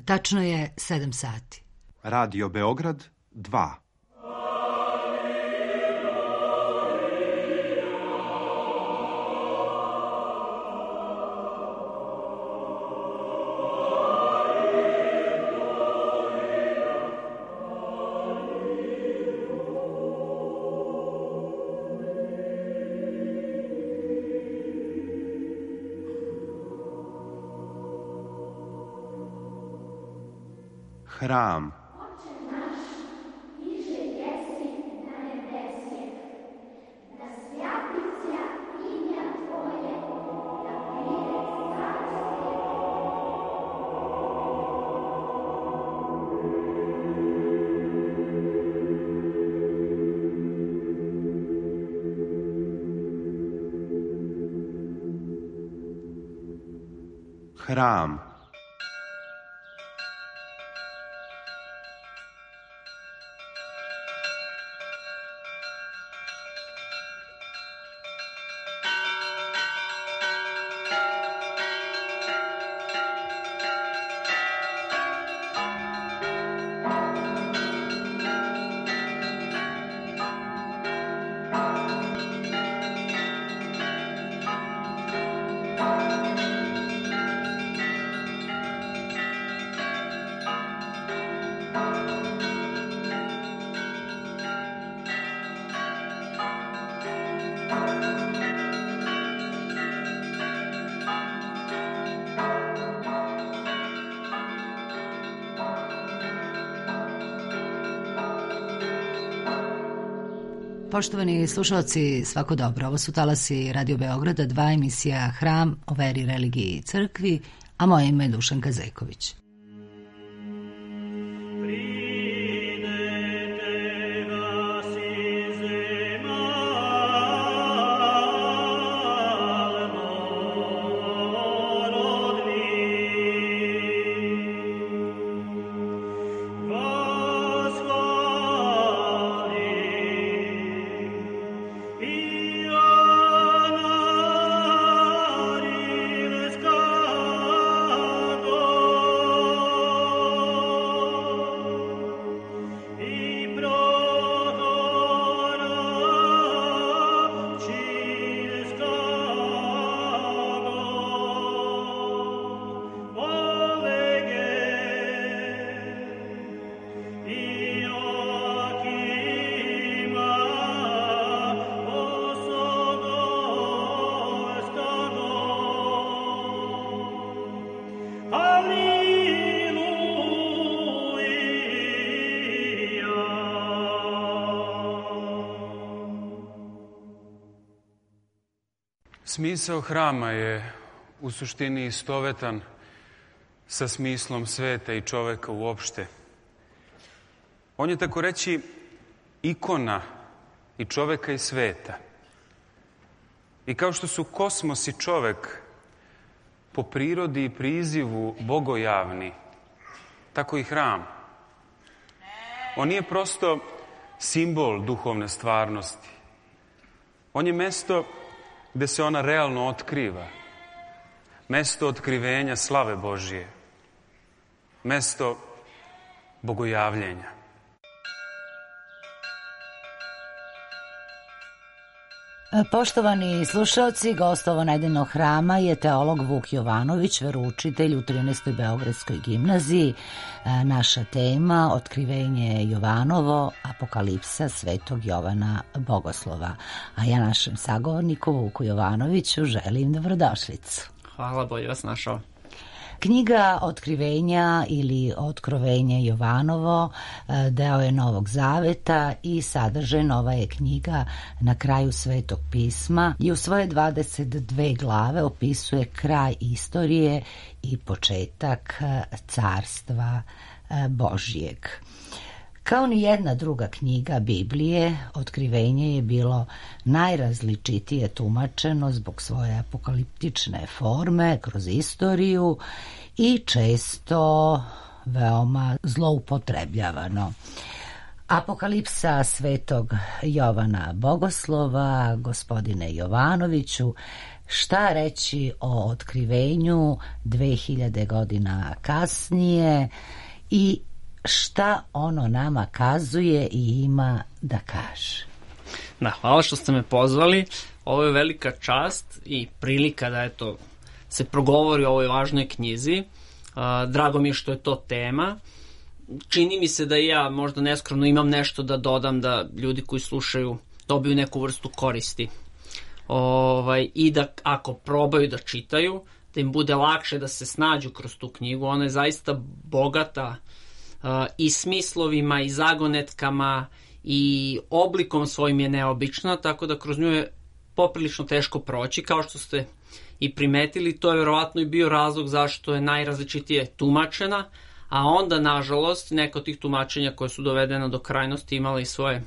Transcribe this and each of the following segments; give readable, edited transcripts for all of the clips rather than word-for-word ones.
Tačno je 7 sati. Radio Beograd 2. Hram. Hram. Poštovani slušalci, svako dobro. Ovo su talasi Radio Beograda 2, emisija Hram o veri, religiji i crkvi, a moje ime je Dušanka Zeković. Smisao hrama je u suštini istovetan sa smislom sveta i čoveka uopšte. On je, tako reći, ikona i čoveka i sveta. I kao što su kosmos i čovek po prirodi i prizivu bogojavni, tako i hram. On nije prosto simbol duhovne stvarnosti. On je mesto gde se ona realno otkriva. Mesto otkrivenja slave Božije. Mesto bogojavljenja. Poštovani slušalci, gost ovonedeljnog hrama je teolog Vuk Jovanović, veroučitelj u 13. Beogradskoj gimnaziji. Naša tema, otkrivenje Jovanovo, apokalipsa svetog Jovana Bogoslova. A ja našem sagovorniku Vuku Jovanoviću želim dobrodošlicu. Hvala, bolje vas našao. Knjiga Otkrivenja ili Otkrovenje Jovanovo deo je Novog Zaveta i sadržaj nova je knjiga na kraju Svetog pisma i u svoje 22 glave opisuje kraj istorije i početak carstva Božijeg. Kao ni jedna druga knjiga Biblije, Otkrivenje je bilo najrazličitije tumačeno zbog svoje apokaliptične forme kroz istoriju i često veoma zloupotrebljavano. Apokalipsa svetog Jovana Bogoslova, gospodine Jovanoviću, Šta reći o otkrivenju 2000 godina kasnije i šta ono nama kazuje i ima da kaže? Da, hvala što ste me pozvali. Ovo je velika čast i prilika da se progovori o ovoj važnoj knjizi. Drago mi je što je to tema. Čini mi se da i ja možda neskromno imam nešto da dodam, da ljudi koji slušaju dobiju neku vrstu koristi. I da ako probaju da čitaju, da im bude lakše da se snađu kroz tu knjigu. Ona je zaista bogata i smislovima i zagonetkama i oblikom svojim je neobična, tako da kroz nju je poprilično teško proći. Kao što ste i primetili, to je verovatno i bio razlog zašto je najrazličitije tumačena, a onda, nažalost, neka od tih tumačenja koje su dovedena do krajnosti imala i svoje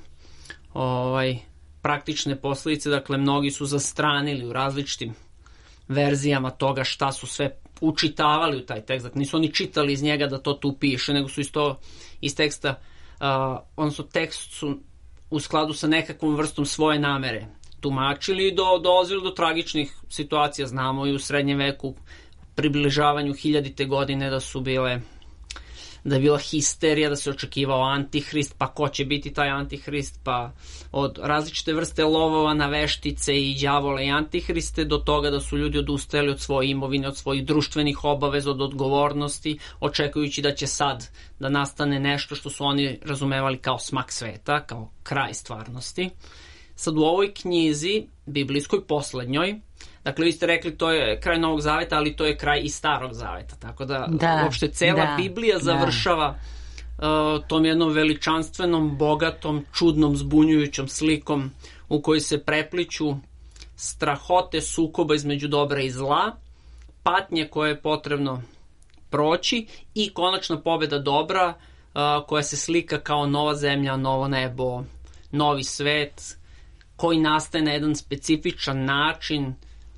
praktične posledice. Dakle, mnogi su zastranili u različitim verzijama toga šta su sve učitavali u taj tekst. Dakle, nisu oni čitali iz njega da to tu piše, nego su iz teksta, odnosno tekst su u skladu sa nekakvom vrstom svoje namere tumačili i dolazili do tragičnih situacija. Znamo i u srednjem veku, približavanju 1000. godine da je bila histerija, da se očekivao antihrist, pa ko će biti taj antihrist, pa od različite vrste lovova na veštice i đavole i antihriste do toga da su ljudi odustajali od svoje imovine, od svojih društvenih obaveza, od odgovornosti, očekujući da će sad da nastane nešto što su oni razumevali kao smak sveta, kao kraj stvarnosti. Sad u ovoj knjizi, biblijskoj poslednjoj, dakle vi ste rekli to je kraj Novog Zaveta, ali to je kraj i Starog Zaveta, tako da uopšte cela Biblija završava tom jednom veličanstvenom, bogatom, čudnom, zbunjujućom slikom u kojoj se prepliću strahote sukoba između dobra i zla, patnje koje je potrebno proći i konačna pobeda dobra koja se slika kao nova zemlja, novo nebo, novi svet koji nastaje na jedan specifičan način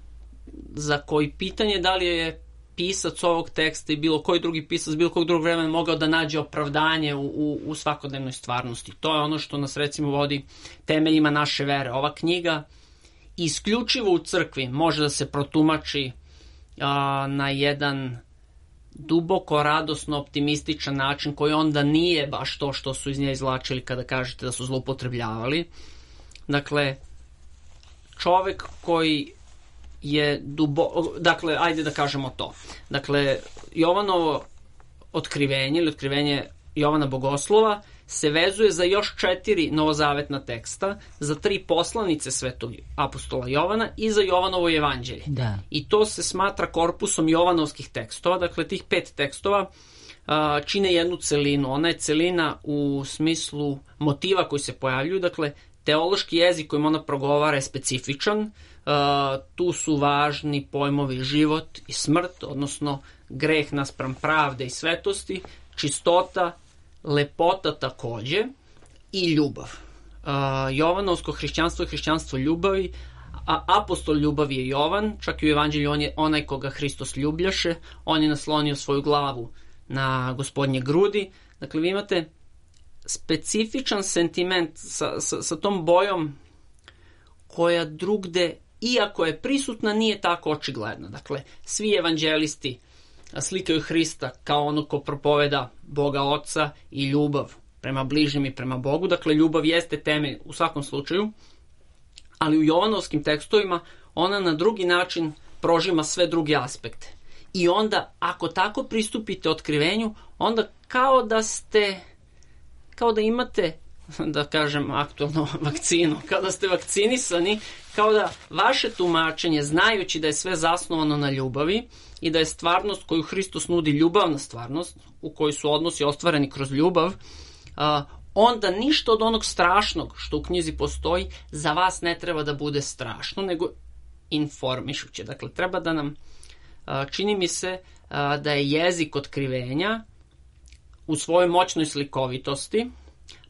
za koji pitanje da li je pisac ovog teksta i bilo koji drugi pisac, bilo kog drugog vremena mogao da nađe opravdanje u svakodnevnoj stvarnosti. To je ono što nas recimo vodi temeljima naše vere. Ova knjiga isključivo u crkvi može da se protumači na jedan duboko, radosno, optimističan način koji onda nije baš to što su iz nje izvlačili kada kažete da su zloupotrebljavali. Dakle, čovek koji je dakle, ajde da kažemo to. Dakle, Jovanovo otkrivenje ili otkrivenje Jovana Bogoslova se vezuje za još 4 novozavetna teksta, za 3 poslanice svetog apostola Jovana i za Jovanovo evanđelje. Da. I to se smatra korpusom jovanovskih tekstova. Dakle, tih 5 tekstova čine jednu celinu. Ona je celina u smislu motiva koji se pojavljuju. Dakle, teološki jezik kojim ona progovara je specifičan. Tu su važni pojmovi život i smrt, odnosno greh naspram pravde i svetosti, čistota, lepota takođe i ljubav. Jovanovsko hrišćanstvo je hrišćanstvo ljubavi, a apostol ljubavi je Jovan, čak i u evanđelju on je onaj koga Hristos ljubljaše, on je naslonio svoju glavu na Gospodnje grudi. Dakle, vi imate specifičan sentiment sa tom bojom koja drugde, iako je prisutna, nije tako očigledna. Dakle, svi evanđelisti slikaju Hrista kao ono ko propoveda Boga Oca i ljubav prema bližnjem i prema Bogu. Dakle, ljubav jeste temelj u svakom slučaju, ali u jovanovskim tekstovima ona na drugi način prožima sve druge aspekte. I onda, ako tako pristupite otkrivenju, onda kao da imate, da kažem aktualno, vakcinu, kao da ste vakcinisani, kao da vaše tumačenje, znajući da je sve zasnovano na ljubavi i da je stvarnost koju Hristos nudi ljubavna stvarnost, u kojoj su odnosi ostvareni kroz ljubav, onda ništa od onog strašnog što u knjizi postoji za vas ne treba da bude strašno, nego informišuće. Dakle, treba da nam, čini mi se, da je jezik otkrivenja u svojoj moćnoj slikovitosti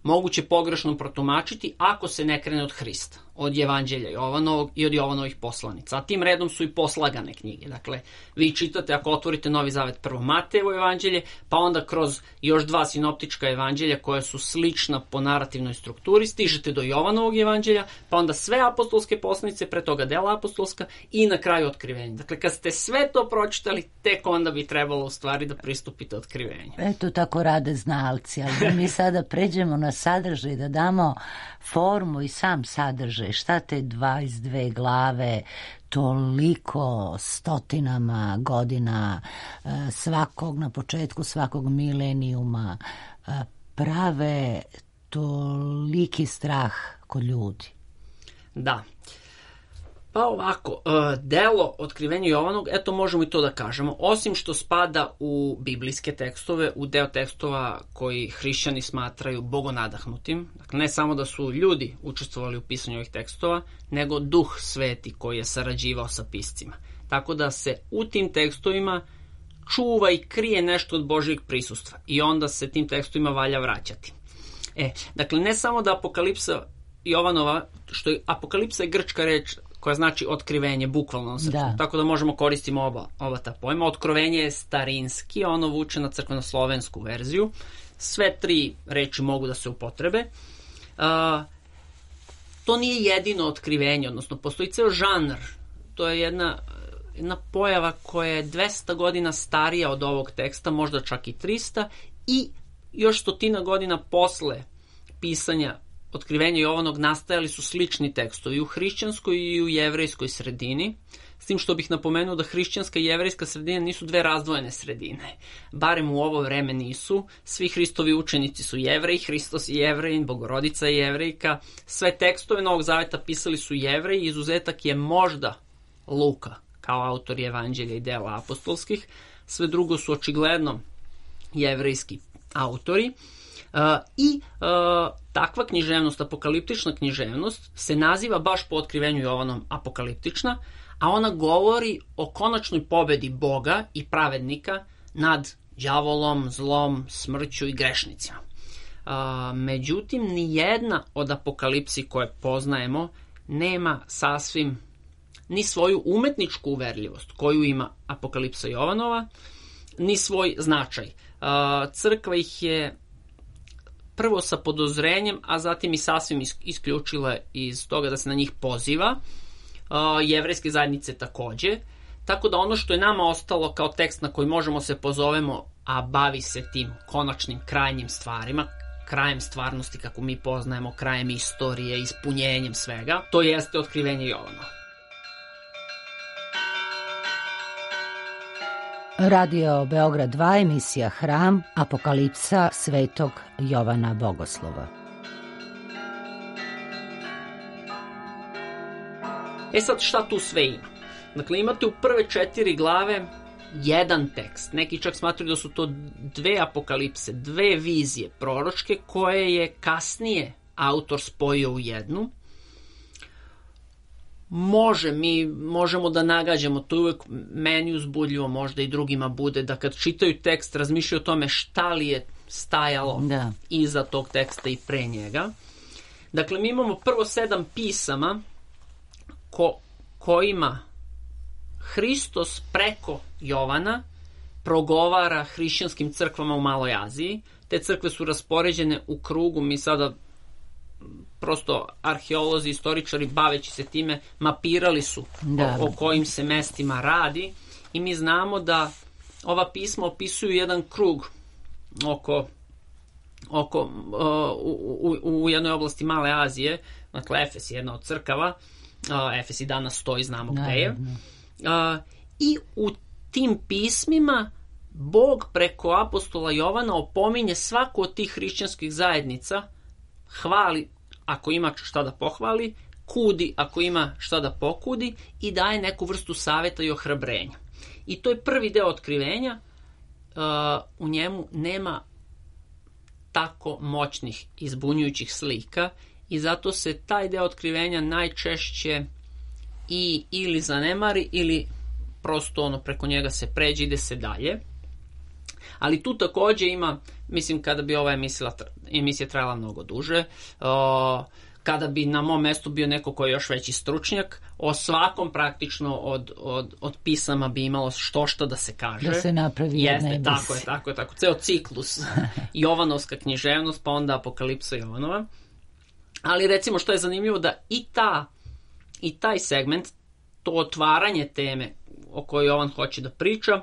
moguće pogrešno protumačiti ako se ne krene od Hrista, od Evanđelja Jovanovog i od Jovanovih poslanica. A tim redom su i poslagane knjige. Dakle, vi čitate, ako otvorite Novi Zavet, prvo Matejevo evanđelje, pa onda kroz još 2 sinoptička evanđelja koja su slična po narativnoj strukturi, stižete do Jovanovog evanđelja, pa onda sve apostolske poslanice, pre toga dela apostolska i na kraju otkrivenje. Dakle, kad ste sve to pročitali, tek onda bi trebalo u stvari da pristupite otkrivenju. Eto, tako rade znalci, ali da mi sada pređemo na sadržaj, da damo formu i sam sadržaj. Šta te 22 glave toliko stotinama godina svakog, na početku svakog milenijuma prave toliki strah kod ljudi? Da. Pa ovako, delo Otkrivenja Jovanog, eto možemo i to da kažemo, osim što spada u biblijske tekstove, u deo tekstova koji hrišćani smatraju bogonadahnutim, dakle ne samo da su ljudi učestvovali u pisanju ovih tekstova, nego Duh Sveti koji je sarađivao sa piscima. Tako da se u tim tekstovima čuva i krije nešto od Božjeg prisustva i onda se tim tekstovima valja vraćati. Dakle, ne samo da Apokalipsa Jovanova, što je Apokalipsa je grčka reč koja znači otkrivenje, bukvalno na srpskom, tako da možemo koristiti oba ta pojma. Otkrovenje je starinski, ono vuče na crkveno-slovensku verziju. Sve 3 reči mogu da se upotrebe. To nije jedino otkrivenje, odnosno postoji ceo žanr. To je jedna pojava koja je 200 godina starija od ovog teksta, možda čak i 300, i još 100 godina posle pisanja Otkrivenja Jovanog nastajali su slični tekstovi u hrišćanskoj i u jevrejskoj sredini, s tim što bih napomenuo da hrišćanska i jevrejska sredina nisu 2 razdvojene sredine. Barem u ovo vreme nisu. Svi Hristovi učenici su Jevreji, Hristos je Jevrejin, Bogorodica je Jevrejka. Sve tekstove Novog Zaveta pisali su Jevreji, izuzetak je možda Luka, kao autor evanđelja i dela apostolskih. Sve drugo su očigledno jevrejski autori. Takva književnost, apokaliptična književnost, se naziva baš po Otkrivenju Jovanom apokaliptična, a ona govori o konačnoj pobedi Boga i pravednika nad đavolom, zlom, smrću i grešnicima. Međutim, nijedna od apokalipsi koje poznajemo nema sasvim ni svoju umetničku uverljivost koju ima Apokalipsa Jovanova, ni svoj značaj. Crkva ih je prvo sa podozrenjem, a zatim i sasvim isključila iz toga da se na njih poziva. Jevrejske zajednice takođe. Tako da ono što je nama ostalo kao tekst na koji možemo se pozovemo, a bavi se tim konačnim krajnjim stvarima, krajem stvarnosti kako mi poznajemo, krajem istorije, ispunjenjem svega, to jeste Otkrivenje Jovana. Radio Beograd 2, emisija Hram, Apokalipsa Svetog Jovana Bogoslova. Sad šta tu sve ima? Dakle, imate u prve 4 glave jedan tekst. Neki čak smatruju da su to 2 apokalipse, 2 vizije proročke koje je kasnije autor spojio u jednu. Mi možemo da nagađamo, to je uvek meni uzbudljivo, možda i drugima bude, da kad čitaju tekst razmišljaju o tome šta li je stajalo iza tog teksta i pre njega. Dakle, mi imamo prvo 7 pisama kojima Hristos preko Jovana progovara hrišćanskim crkvama u Maloj Aziji. Te crkve su raspoređene u krugu, mi sada prosto arheolozi, istoričari baveći se time mapirali su o kojim se mestima radi i mi znamo da ova pisma opisuju jedan krug u jednoj oblasti Male Azije, dakle Efes je jedna od crkava, Efes i danas stoji, znamo gde je. I u tim pismima Bog preko apostola Jovana opominje svaku od tih hrišćanskih zajednica, hvali ako ima šta da pohvali, kudi ako ima šta da pokudi i daje neku vrstu saveta i ohrabrenja. I to je prvi deo otkrivenja, u njemu nema tako moćnih i zbunjujućih slika i zato se taj deo otkrivenja najčešće ili zanemari ili prosto preko njega se pređe, ide se dalje. Ali tu takođe ima mislim kada bi ova emisija trajala mnogo duže, kada bi na mom mestu bio neko koji je još veći stručnjak, o svakom praktično od pisama bi imalo što da se kaže. Da se napravi jedna emisija. Tako je. Ceo ciklus. Jovanovska književnost, pa onda Apokalipsa Jovanova. Ali recimo što je zanimljivo da i taj segment, to otvaranje teme o kojoj Jovan hoće da priča,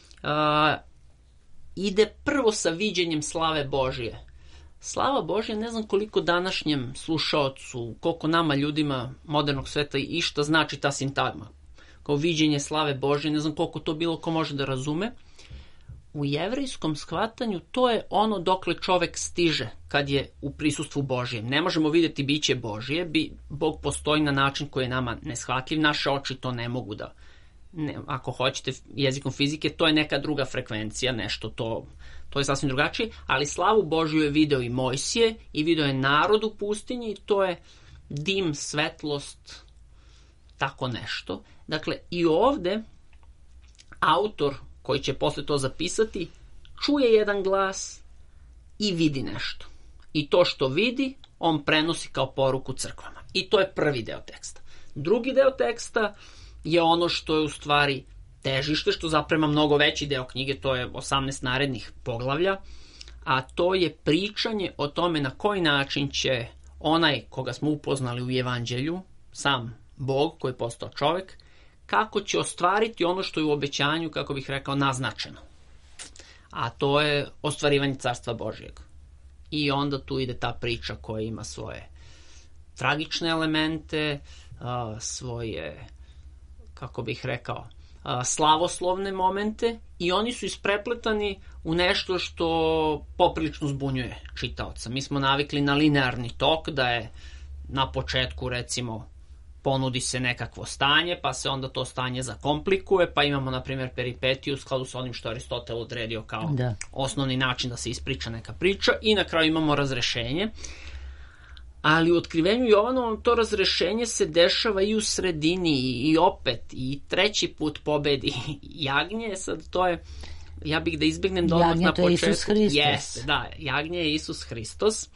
ide prvo sa viđenjem slave Božije. Slava Božja, ne znam koliko današnjem slušaocu, koliko nama ljudima modernog sveta i šta znači ta sintagma. Kao viđenje slave Božje, ne znam koliko to bilo ko može da razume. U jevrejskom shvatanju to je ono dokle čovek stiže kad je u prisustvu Božjem. Ne možemo vidjeti biće Božje, Bog postoji na način koji je nama neshvatljiv, naše oči to ne mogu da, ako hoćete jezikom fizike, to je neka druga frekvencija, nešto to je sasvim drugačije, ali slavu Božju je video i Mojsije i video je narod u pustinji i to je dim, svetlost, tako nešto. Dakle, i ovde autor koji će posle to zapisati, čuje jedan glas i vidi nešto. I to što vidi, on prenosi kao poruku crkvama. I to je prvi deo teksta. Drugi deo teksta je ono što je u stvari težište, što zaprema mnogo veći deo knjige, to je 18 narednih poglavlja, a to je pričanje o tome na koji način će onaj koga smo upoznali u Evanđelju, sam Bog koji je postao čovek, kako će ostvariti ono što je u obećanju, kako bih rekao, naznačeno. A to je ostvarivanje Carstva Božjeg. I onda tu ide ta priča koja ima svoje tragične elemente, svoje, kako bih rekao, slavoslovne momente i oni su isprepletani u nešto što poprilično zbunjuje čitaoca. Mi smo navikli na linearni tok, da je na početku, recimo, ponudi se nekakvo stanje, pa se onda to stanje zakomplikuje, pa imamo, na primjer, peripetiju u skladu sa onim što Aristotel odredio kao osnovni način da se ispriča neka priča i na kraju imamo razrešenje. Ali u otkrivenju Jovanovom to razrešenje se dešava i u sredini i opet i treći put pobedi jagnje. Sad to je, ja bih da izbegnem da odmah na početku. Jagnje to je Isus Hristos. Jeste, da, jagnje je Isus Hristos.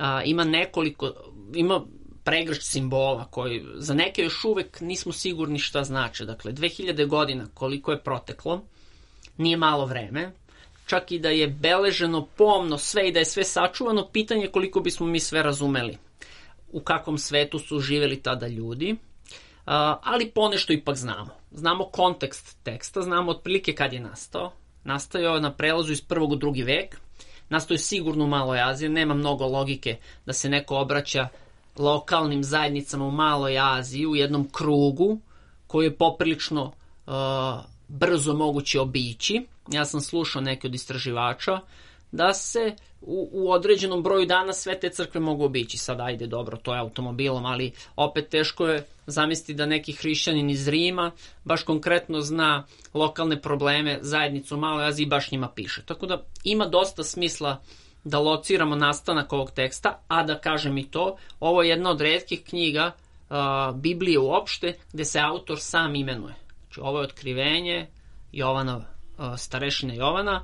Ima pregršt simbola koji za neke još uvek nismo sigurni šta znači. Dakle, 2000 godina koliko je proteklo, nije malo vreme. Čak i da je beleženo pomno sve i da je sve sačuvano, pitanje je koliko bismo mi sve razumeli. U kakvom svetu su živeli tada ljudi, ali ponešto ipak znamo. Znamo kontekst teksta, znamo otprilike kad je nastao. Nastao je na prelazu iz 1. u 2. vek. Nastao je sigurno u Maloj Aziji, nema mnogo logike da se neko obraća lokalnim zajednicama u Maloj Aziji u jednom krugu koji je poprilično brzo moguće obići. Ja sam slušao neke od istraživača da se u određenom broju dana sve te crkve mogu obići. Sad ajde dobro, to je automobilom, ali opet teško je zamisliti da neki hrišćanin iz Rima baš konkretno zna lokalne probleme zajednicu u Maloj Aziji i baš njima piše. Tako da ima dosta smisla da lociramo nastanak ovog teksta, a da kažem i to, ovo je jedna od retkih knjiga Biblije uopšte gde se autor sam imenuje. Znači ovo je otkrivenje Jovana, starešine Jovana,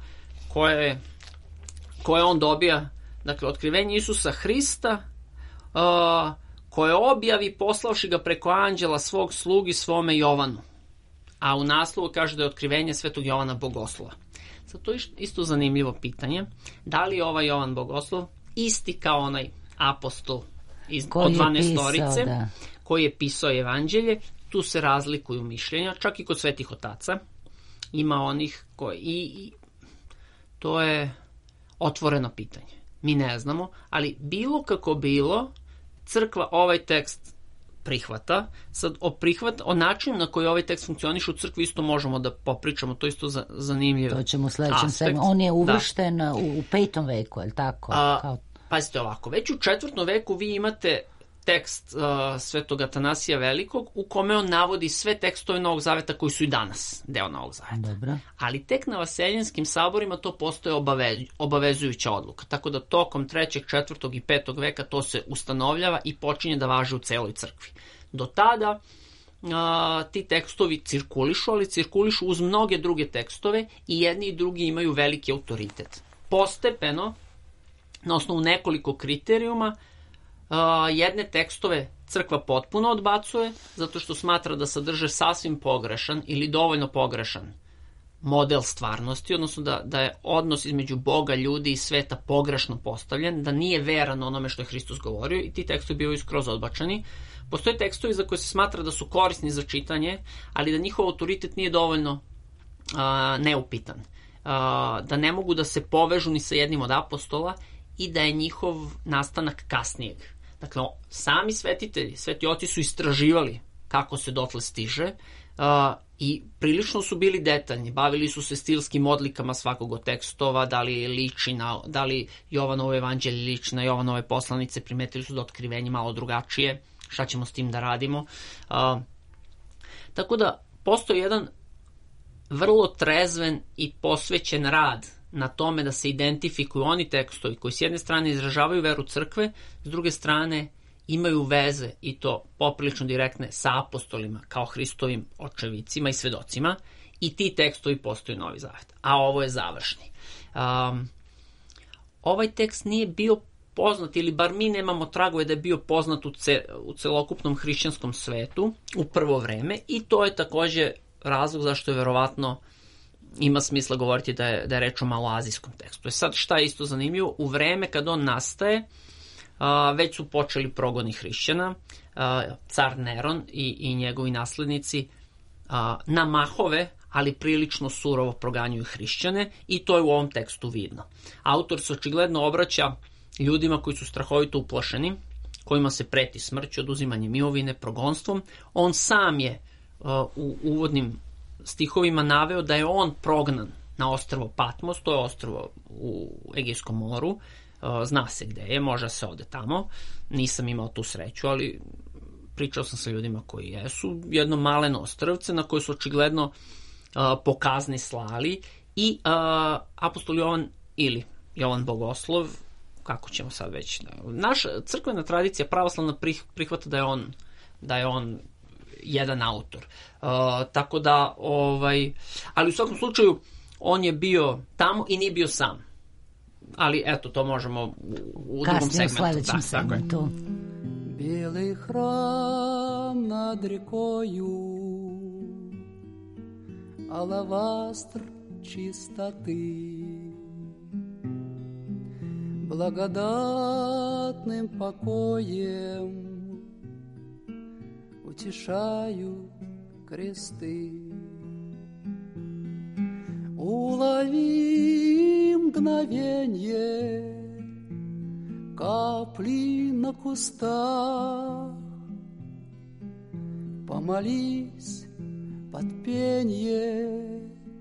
koje on dobija, dakle, otkrivenje Isusa Hrista, koje objavi poslavši ga preko anđela svog slugi svome Jovanu. A u naslovu kaže da je otkrivenje svetog Jovana Bogoslova. Sad to je isto zanimljivo pitanje. Da li je ovaj Jovan Bogoslov isti kao onaj apostol od 12 storice koji je pisao evanđelje? Tu se razlikuju mišljenja, čak i kod svetih otaca. Ima onih koji... I to je otvoreno pitanje. Mi ne znamo, ali bilo kako bilo, crkva ovaj tekst prihvata. Sad o načinu na koji ovaj tekst funkcioniše u crkvi isto možemo da popričamo, to je isto zanimljivo. To ćemo u sledećem segmentu. On je uvršten u 5. veku, je li tako? Pazite ovako, već u 4. veku vi imate tekst svetog Atanasija Velikog u kome on navodi sve tekstove Novog Zaveta koji su i danas deo Novog Zaveta. Dobro. Ali tek na vaseljinskim saborima to postoje obavezujuća odluka. Tako da tokom 3., 4. i 5. veka to se ustanovljava i počinje da važi u celoj crkvi. Do tada ti tekstovi cirkulišu, ali cirkulišu uz mnoge druge tekstove i jedni i drugi imaju veliki autoritet. postepeno, na osnovu nekoliko kriterijuma, jedne tekstove crkva potpuno odbacuje, zato što smatra da sadrže sasvim pogrešan ili dovoljno pogrešan model stvarnosti, odnosno da je odnos između Boga, ljudi i sveta pogrešno postavljen, da nije veran onome što je Hristos govorio i ti tekstovi bivaju skroz odbačeni. Postoje tekstovi za koje se smatra da su korisni za čitanje, ali da njihov autoritet nije dovoljno neupitan. Da ne mogu da se povežu ni sa jednim od apostola i da je njihov nastanak kasnijeg. Dakle, sami svetitelji, sveti oci su istraživali kako se dotle stiže i prilično su bili detaljni. Bavili su se stilskim odlikama svakog od tekstova, da li Jovanovo evanđelje liči na Jovanove poslanice, primetili su da otkrivenje malo drugačije, šta ćemo s tim da radimo. Tako da postoji jedan vrlo trezven i posvećen rad na tome da se identifikuju oni tekstovi koji s jedne strane izražavaju veru crkve, s druge strane imaju veze, i to poprilično direktne, sa apostolima kao Hristovim očevicima i svedocima, i ti tekstovi postaju Novi Zavet. A ovo je završni. Ovaj tekst nije bio poznat, ili bar mi nemamo tragove da je bio poznat u celokupnom hrišćanskom svetu u prvo vreme, i to je takođe razlog zašto je verovatno ima smisla govoriti da je reč o maloazijskom tekstu. Sad, šta je isto zanimljivo, u vreme kad on nastaje, već su počeli progoni hrišćana, car Neron i njegovi naslednici na mahove, ali prilično surovo proganjuju hrišćane, i to je u ovom tekstu vidno. Autor se očigledno obraća ljudima koji su strahovito uplašeni, kojima se preti smrću, oduzimanjem imovine, progonstvom. On sam je u uvodnim stihovima naveo da je on prognan na ostrvo Patmos, to je ostrvo u Egejskom moru, zna se gde je, može se ode tamo, nisam imao tu sreću, ali pričao sam sa ljudima koji jesu, jedno maleno ostrvce na koje su očigledno po kazni slali, i apostol Jovan ili Jovan Bogoslov, kako ćemo sad već, naša crkvena tradicija pravoslavna prihvata da je on jedan autor. Tako da, ali u svakom slučaju on je bio tamo i nije bio sam. Ali eto, to možemo u drugom segmentu. Kasnije u sledećem segmentu. Белый храм над рекою, алавастр чистоты, благодатным покоем утешаю кресты. Улови мгновенье капли на кустах, помолись под пенье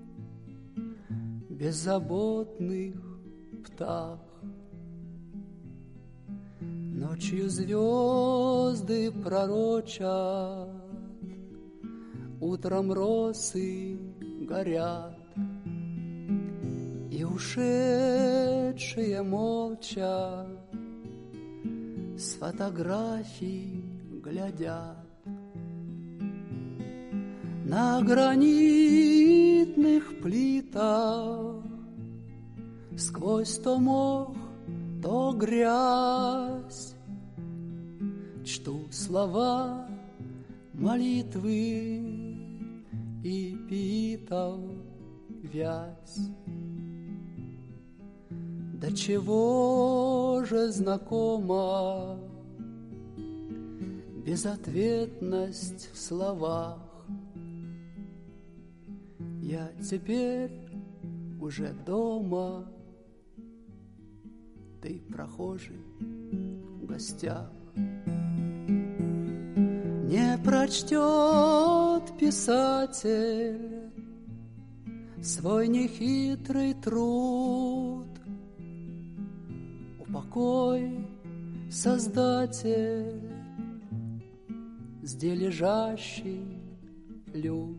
беззаботных птах. Ночью звезды пророчат, утром росы горят, и ушедшие молча с фотографий глядят. На гранитных плитах сквозь то мох, то грязь чту слова молитвы и пиитов вязь. До чего же знакома безответность в словах? Я теперь уже дома, ты прохожий в гостях. Не прочтет писатель свой нехитрый труд. Упокой, Создатель, где лежащий люд.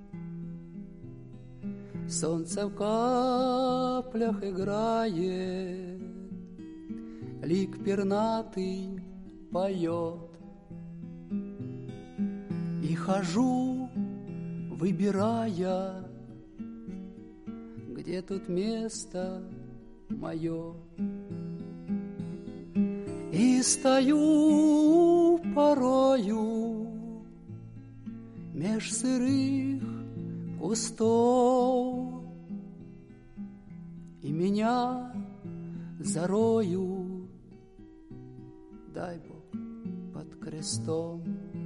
Солнце в каплях играет, лик пернатый поет. И хожу, выбирая, где тут место мое. И стою порою меж сырых кустов, и меня зароют, дай Бог, под крестом.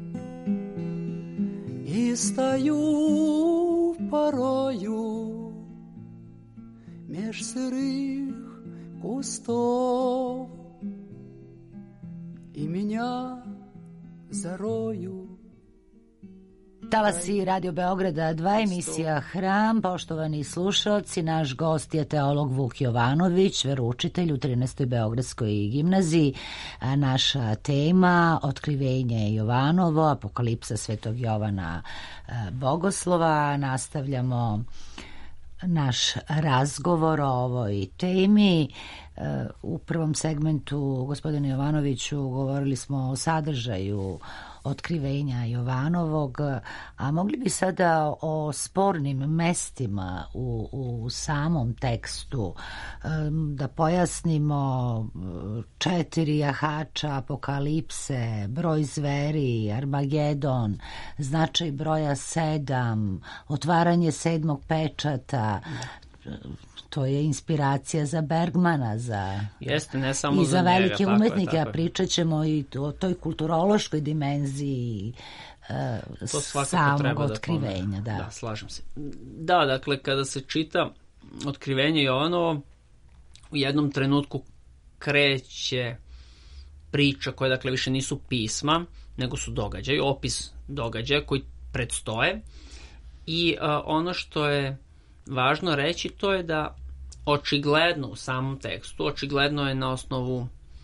И стою порою меж сырых кустов, и меня зароют. Talasi Radio Beograda 2, emisija Hram. Poštovani slušalci, naš gost je teolog Vuk Jovanović, veroučitelj u 13. Beogradskoj gimnaziji. Naša tema otkrivenje Jovanovo, apokalipsa Svetog Jovana Bogoslova. Nastavljamo naš razgovor o ovoj temi. U prvom segmentu, gospodine Jovanoviću, govorili smo o sadržaju otkrivenja Jovanovog, a mogli bi sada o spornim mestima u samom tekstu da pojasnimo 4 jahača apokalipse, broj zveri, Armagedon, značaj broja 7, otvaranje 7. pečata. To je inspiracija za Bergmana, jeste, ne samo i za velike njega, umetnike, tako a pričat ćemo i o toj kulturološkoj dimenziji samog otkrivenja. Da, slažem se. Da, dakle, kada se čita otkrivenje Jovanovo, u jednom trenutku kreće priča koja, dakle, više nisu pisma, nego su događaji, opis događaja koji predstoje. I ono što je važno reći, to je da očigledno u samom tekstu, očigledno je na osnovu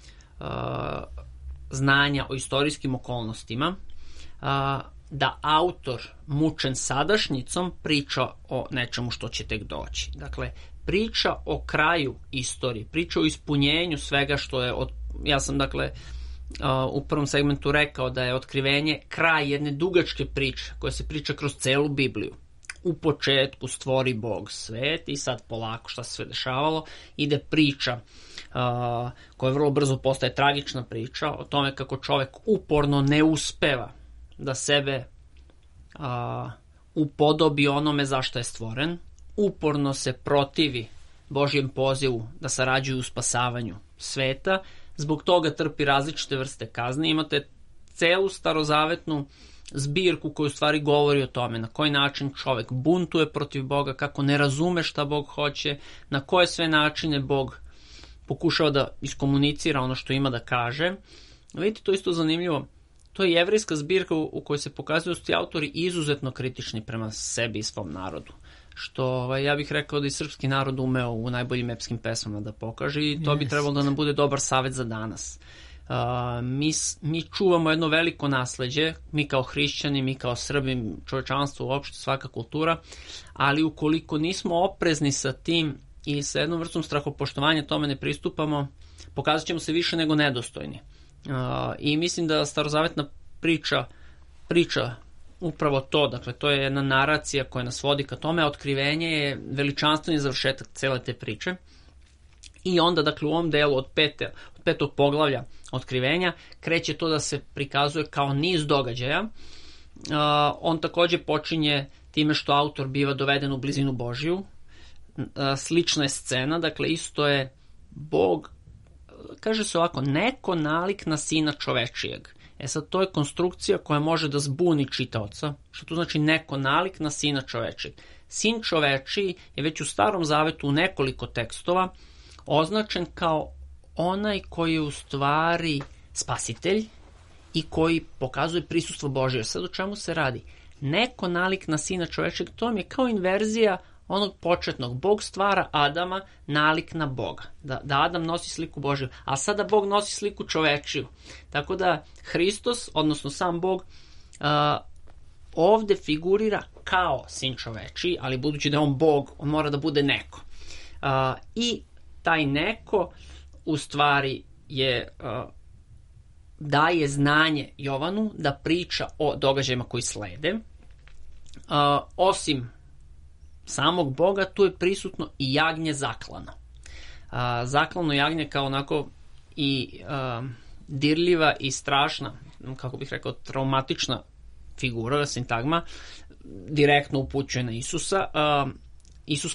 znanja o istorijskim okolnostima, da autor mučen sadašnjicom priča o nečemu što će tek doći. Dakle, priča o kraju istorije, priča o ispunjenju svega što je, ja sam, dakle, u prvom segmentu rekao da je otkrivenje kraj jedne dugačke priče koja se priča kroz celu Bibliju. U početku stvori Bog svet i sad polako šta se sve dešavalo, ide priča koja vrlo brzo postaje tragična priča o tome kako čovek uporno ne uspeva da sebe upodobi onome zašto je stvoren, uporno se protivi Božjem pozivu da sarađuju u spasavanju sveta, zbog toga trpi različite vrste kazne. Imate celu starozavetnu zbirku koju u stvari govori o tome na koji način čovek buntuje protiv Boga, kako ne razume šta Bog hoće, na koje sve načine Bog pokušava da iskomunicira ono što ima da kaže. Vidite, to je isto zanimljivo. To je jevrejska zbirka u kojoj se pokazuju da su ti autori izuzetno kritični prema sebi i svom narodu. Što ja bih rekao da i srpski narod umeo u najboljim epskim pesmama da pokaže i to bi trebalo da nam bude dobar savet za danas. Mi čuvamo jedno veliko nasleđe, mi kao hrišćani, mi kao Srbi, čovečanstvo uopšte, svaka kultura, ali ukoliko nismo oprezni sa tim i sa jednom vrstom strahopoštovanja tome ne pristupamo, pokazat ćemo se više nego nedostojni. I mislim da starozavetna priča upravo to, dakle to je jedna naracija koja nas vodi ka tome, a otkrivenje je veličanstveni završetak cele te priče. I onda, dakle, u ovom delu od petog poglavlja otkrivenja kreće to da se prikazuje kao niz događaja. On takođe počinje time što autor biva doveden u blizinu Božiju. Slična je scena, dakle, isto je Bog, kaže se ovako, neko nalik na sina čovečijeg. Sad, to je konstrukcija koja može da zbuni čitaoca. Što to znači neko nalik na sina čovečijeg? Sin čovečiji je već u Starom zavetu u nekoliko tekstova označen kao onaj koji je u stvari spasitelj i koji pokazuje prisustvo Božje. Sad o čemu se radi? Neko nalik na sina čovečeg, to je kao inverzija onog početnog. Bog stvara Adama, nalik na Boga. Da Adam nosi sliku Božju, a sada Bog nosi sliku čovečiju. Tako da Hristos, odnosno sam Bog, ovde figurira kao sin čovečiji, ali budući da je on Bog, on mora da bude neko. I taj neko u stvari daje znanje Jovanu da priča o događajima koji slede. Osim samog Boga, tu je prisutno i jagnje zaklano. Zaklano jagnje kao onako i dirljiva i strašna, kako bih rekao, traumatična figura, sintagma, direktno upućuje na Isusa. Isus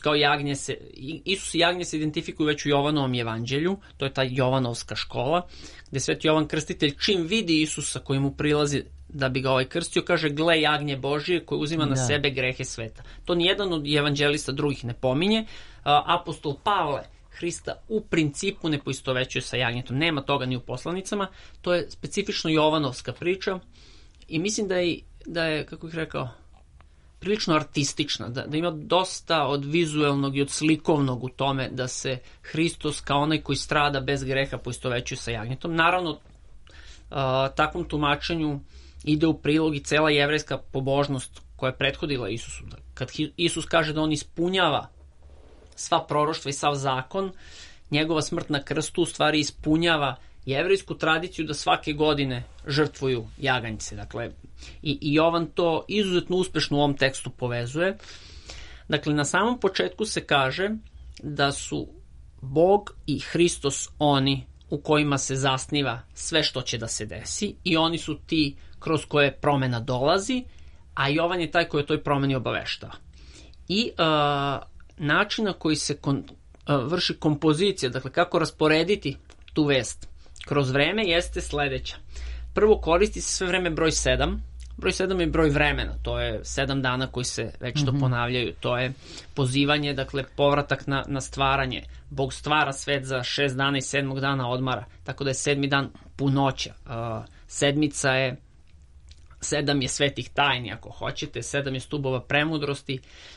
i jagnje se identifikuju već u Jovanovom evanđelju, to je ta Jovanovska škola, gde Sveti Jovan Krstitelj čim vidi Isusa koji mu prilazi da bi ga krstio, kaže: gle jagnje Božije koji uzima na sebe grehe sveta. To nijedan od evanđelista drugih ne pominje. Apostol Pavle Hrista u principu ne poistovećuje sa jagnjetom. Nema toga ni u poslanicama. To je specifično Jovanovska priča i mislim da je, kako bih rekao, prilično artistična, da ima dosta od vizuelnog i od slikovnog u tome da se Hristos kao onaj koji strada bez greha poistovećuje sa jagnjetom. Naravno, takvom tumačenju ide u prilog i cela jevrejska pobožnost koja je prethodila Isusu. Kad Isus kaže da on ispunjava sva proroštva i sav zakon, njegova smrt na krstu u stvari ispunjava jevrejsku tradiciju da svake godine žrtvuju jaganjce. Dakle, i Jovan to izuzetno uspešno u ovom tekstu povezuje. Dakle, na samom početku se kaže da su Bog i Hristos oni u kojima se zasniva sve što će da se desi i oni su ti kroz koje promena dolazi, a Jovan je taj koji o toj promeni obaveštava. I način na koji se vrši kompozicija, dakle kako rasporediti tu vest kroz vreme, jeste sledeća. Prvo, koristi se sve vreme broj 7. Broj 7 je broj vremena, to je 7 dana koji se već to ponavljaju. To je pozivanje, dakle povratak na stvaranje. Bog stvara svet za 6 dana i 7. dana odmara, tako da je 7. dan punoća. Sedmica je 7 je svetih tajni, ako hoćete, 7 je stubova premudrosti,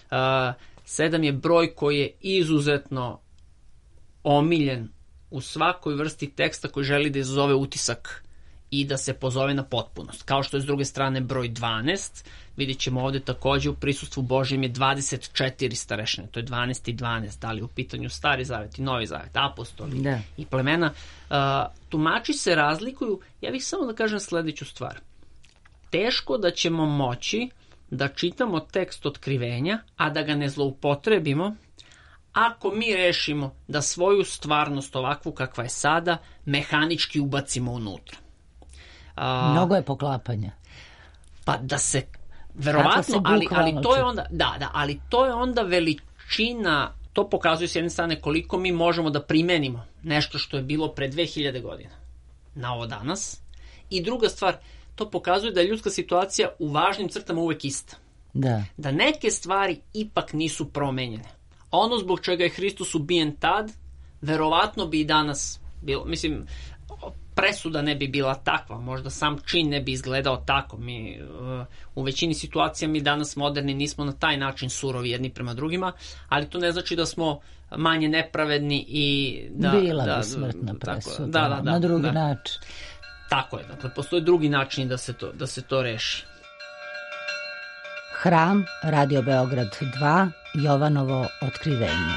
7 je broj koji je izuzetno omiljen u svakoj vrsti teksta koji želi da izazove utisak i da se pozove na potpunost. Kao što je s druge strane broj 12, vidjet ćemo ovde takođe u prisustvu Božjem je 24 starešine, to je 12 i 12, da li u pitanju Stari zavet i Novi zavet, apostoli i plemena. Tumači se razlikuju, ja bih samo da kažem sledeću stvar. Teško da ćemo moći da čitamo tekst otkrivenja, a da ga ne zloupotrebimo, ako mi rešimo da svoju stvarnost ovakvu kakva je sada mehanički ubacimo unutra. Mnogo je poklapanja. Pa da se verovatno, ali to je onda ali to je onda veličina, to pokazuje s jedne strane koliko mi možemo da primenimo nešto što je bilo pre 2000 godina na ovo danas, i druga stvar, to pokazuje da je ljudska situacija u važnim crtama uvek ista. Da neke stvari ipak nisu promenjene. Ono zbog čega je Hristos ubijen tad, verovatno bi i danas bilo, mislim, presuda ne bi bila takva, možda sam čin ne bi izgledao tako. Mi u većini situacija mi danas moderni nismo na taj način surovi jedni prema drugima, ali to ne znači da smo manje nepravedni i da... Bila bi smrtna presuda, na drugi način. Tako je, dakle, postoje drugi način da se to reši. Hram, Radio Beograd 2, Jovanovo otkrivenje.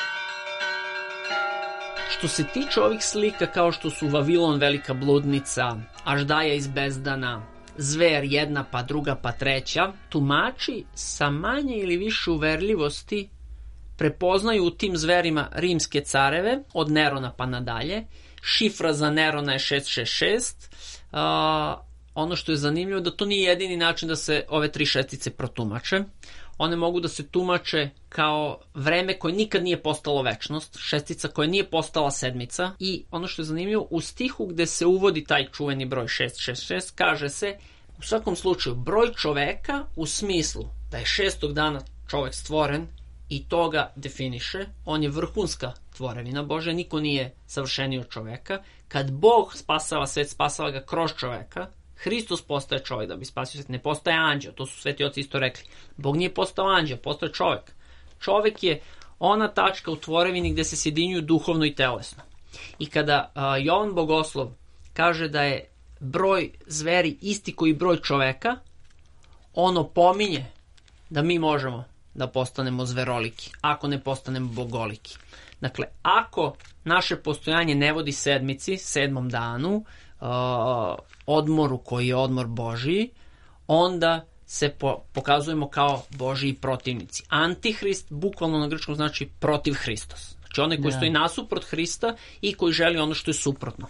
Što se tiče ovih slika kao što su Vavilon, velika bludnica, Aždaja iz bezdana, Zver jedna pa druga pa treća, tumači sa manje ili više uverljivosti prepoznaju u tim zverima rimske careve, od Nerona pa nadalje. Šifra za Nerona je 666. Ono što je zanimljivo da to nije jedini način da se ove 3 šestice protumače. One mogu da se tumače kao vreme koje nikad nije postalo večnost, šestica koja nije postala sedmica, i ono što je zanimljivo, u stihu gde se uvodi taj čuveni broj 666, kaže se u svakom slučaju broj čoveka u smislu da je 6. dana čovek stvoren i to ga definiše. On je vrhunska tvorevina Božja, niko nije savršeniji od čoveka. Kad Bog spasava svet, spasava ga kroz čoveka. Hristos postaje čovjek da bi spasio svet, ne postaje anđeo, to su sveti oci isto rekli. Bog nije postao anđeo, postaje čovjek. Čovjek je ona tačka u tvorevini gde se sjedinjuju duhovno i telesno. I kada Jovan Bogoslov kaže da je broj zveri isti koji broj čoveka, ono pominje da mi možemo da postanemo zveroliki, ako ne postanemo bogoliki. Dakle, ako naše postojanje ne vodi sedmici, 7. danu, odmoru koji je odmor Božiji, onda se pokazujemo kao Božiji protivnici. Antihrist bukvalno na grčkom znači protiv Hristos. Znači onaj koji stoji nasuprot Hrista i koji želi ono što je suprotno.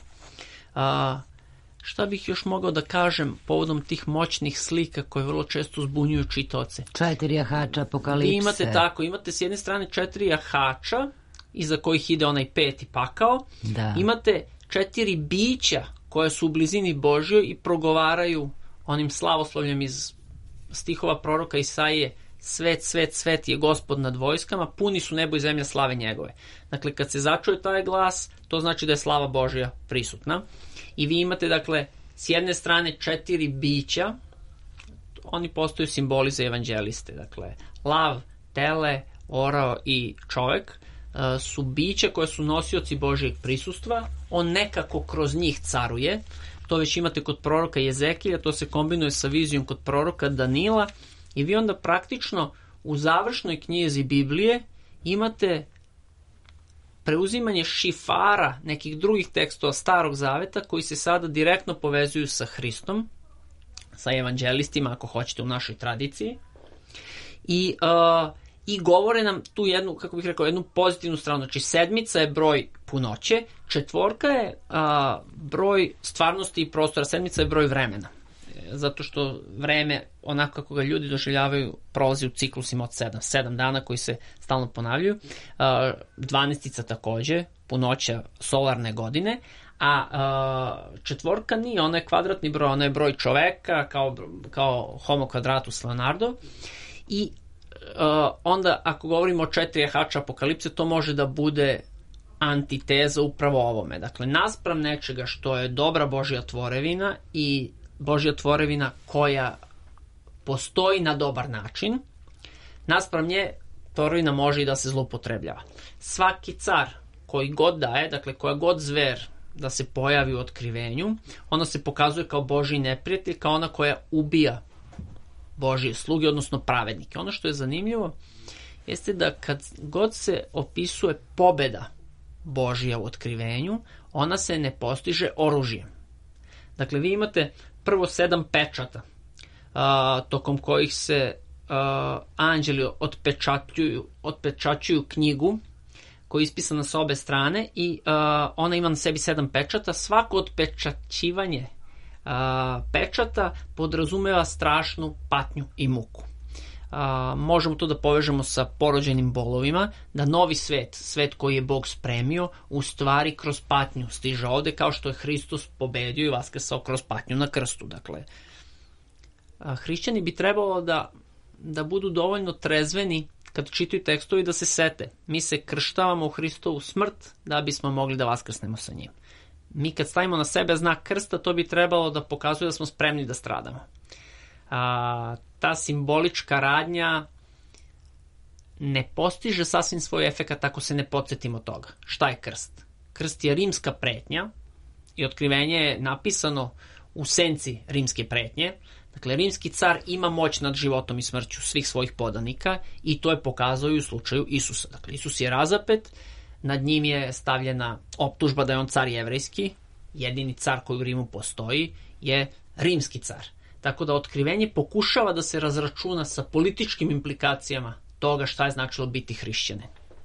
Šta bih još mogao da kažem povodom tih moćnih slika koje vrlo često zbunjuju čitaoce? 4 jahača apokalipse. Vi imate s jedne strane 4 jahača, iza kojih ide onaj 5. pakao. Da. Imate 4 bića koja su u blizini Božjoj i progovaraju onim slavoslovljem iz stihova proroka Isaije: svet, svet, svet je Gospod nad vojskama, puni su nebo i zemlja slave njegove. Dakle, kad se začuje taj glas, to znači da je slava Božja prisutna. I vi imate, dakle, s jedne strane 4 bića, oni postaju simboli za evanđeliste. Dakle, lav, tele, orao i čovek su bića koje su nosioci Božjeg prisustva. On nekako kroz njih caruje. To već imate kod proroka Jezekija, to se kombinuje sa vizijom kod proroka Danila. I vi onda praktično u završnoj knjizi Biblije imate preuzimanje šifara nekih drugih tekstova Starog zaveta koji se sada direktno povezuju sa Hristom, sa evanđelistima, ako hoćete, u našoj tradiciji. I govore nam tu jednu, kako bih rekao, jednu pozitivnu stranu. Znači 7 je broj punoće, 4 je broj stvarnosti i prostora, 7 je broj vremena. Zato što vreme, onako kako ga ljudi doživljavaju, prolazi u ciklusima od 7 dana koji se stalno ponavljaju. 12 takođe, punoća solarne godine, a 4 nije, ona je kvadratni broj, ona je broj čoveka, kao homo quadratus Leonardo. I onda, ako govorimo o 4 jahača apokalipse, to može da bude antiteza upravo ovome. Dakle, naspram nečega što je dobra Božja tvorevina i Božja tvorevina koja postoji na dobar način, naspram nje tvorevina može i da se zloupotrebljava. Svaki car koji god daje, dakle koja god zver da se pojavi u otkrivenju, ona se pokazuje kao Božji neprijatelj, kao ona koja ubija Božje sluge, odnosno pravednike. Ono što je zanimljivo jeste da kad god se opisuje pobeda Božja u otkrivenju, ona se ne postiže oružjem. Dakle, vi imate prvo 7 pečata, tokom kojih se anđeli otpečaćuju knjigu koja je ispisana sa obe strane i ona ima na sebi 7 pečata. Svako otpečaćivanje pečata podrazumeva strašnu patnju i muku. Možemo to da povežemo sa porođenim bolovima, da novi svet, svet koji je Bog spremio, u stvari kroz patnju stiže ovde, kao što je Hristos pobedio i vaskrsao kroz patnju na krstu. Dakle, hrišćani bi trebalo da budu dovoljno trezveni kad čitaju tekstovi, da se sete. Mi se krštavamo u Hristovu smrt da bismo mogli da vaskrsnemo sa njim. Mi kad stavimo na sebe znak krsta, to bi trebalo da pokazuje da smo spremni da stradamo. Ta simbolička radnja ne postiže sasvim svoj efekat ako se ne podsjetimo toga. Šta je krst? Krst je rimska pretnja i otkrivenje je napisano u senci rimske pretnje. Dakle, rimski car ima moć nad životom i smrću svih svojih podanika i to je pokazao i u slučaju Isusa. Dakle, Isus je razapet, nad njim je stavljena optužba da je on car jevrejski, jedini car koji u Rimu postoji je rimski car. Tako da otkrivenje pokušava da se razračuna sa političkim implikacijama toga šta je značilo biti hrišćanin.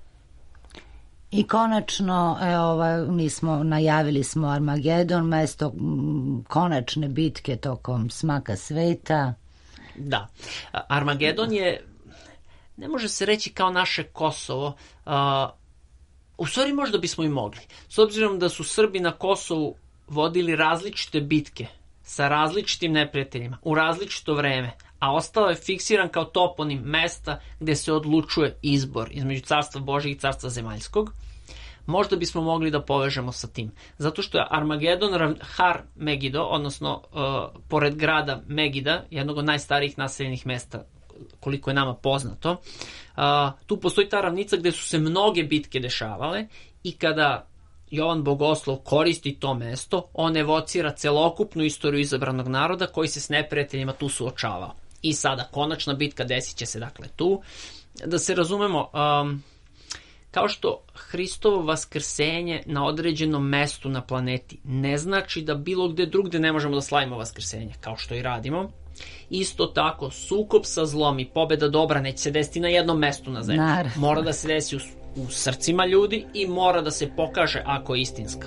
I konačno, najavili smo Armagedon, mesto konačne bitke tokom smaka sveta. Da, Armagedon je, ne može se reći kao naše Kosovo, u stvari možda bismo i mogli. S obzirom da su Srbi na Kosovu vodili različite bitke sa različitim neprijateljima u različito vreme, a ostao je fiksiran kao toponim mesta gde se odlučuje izbor između carstva Božjeg i carstva zemaljskog, možda bismo mogli da povežemo sa tim. Zato što je Armagedon Har Megido, odnosno pored grada Megida, jednog od najstarijih naseljenih mesta koliko je nama poznato, tu postoji ta ravnica gde su se mnoge bitke dešavale i kada Jovan Bogoslov koristi to mesto, on evocira celokupnu istoriju izabranog naroda koji se s neprijateljima tu suočavao. I sada, konačna bitka desit će se dakle tu. Da se razumemo, kao što Hristovo vaskrsenje na određenom mestu na planeti ne znači da bilo gde drugde ne možemo da slavimo vaskrsenje, kao što i radimo. Isto tako, sukob sa zlom i pobeda dobra neće se desiti na jednom mestu na zemlji. Mora da se desi u srcima ljudi i mora da se pokaže ako je istinska.